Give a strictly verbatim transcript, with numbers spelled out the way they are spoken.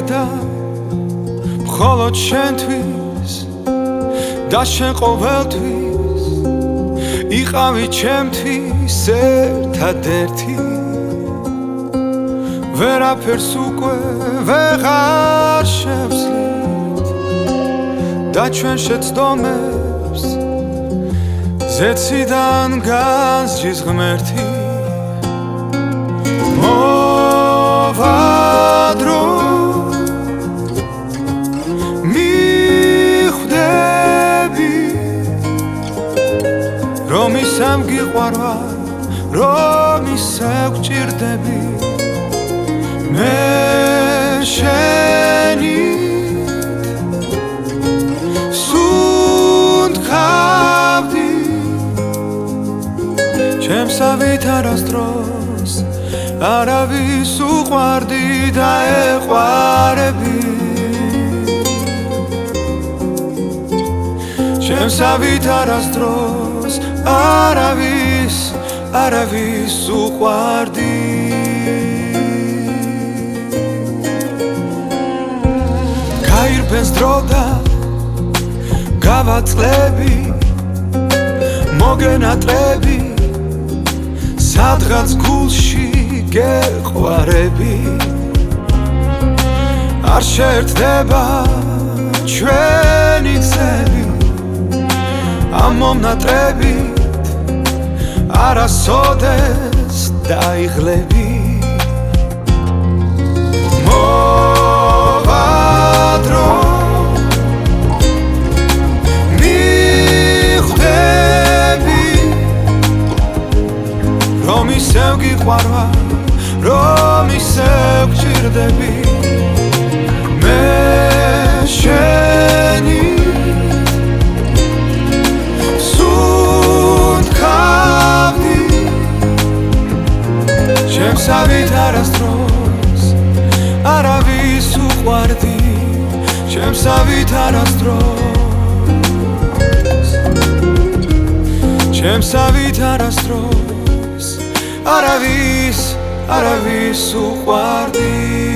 მიყიდა მხოლოდ შენთვის და შენ ყოველთვის იყავი ჩემთვის ერთადერთი ვერაფერს უკვე ვეღარ შევძლით და ჩვენ შეცდომებს ზეციდან განსჯის ღმერთი მოვადრო მიხვდები რომ ისევ გიყვარვარ რომ ისევ გჭირდები მე შენით სუნთქავდი ჩემსავით არასდროს არავის უყვარდი და ეყვარები ჩემსავით არასდროს არავის არავის უყვარდი გაირბენს დრო და გავაწყლები მოგენატრები სადღაც გულში გეყვარები არ შეერთდება ჩვენი გზები ამ მომნატრებით არასოდეს დაიღლები მოვადრო მიხვდები რომ ისევ გიყვარვარ რომ ისევ გჭირდები მე შენი სუნთქავდი ჩემსავით არასდროს არავის უყვარდი ჩემსავით არასდროს ჩემსავით არასდროს არავის არავის უყვარდი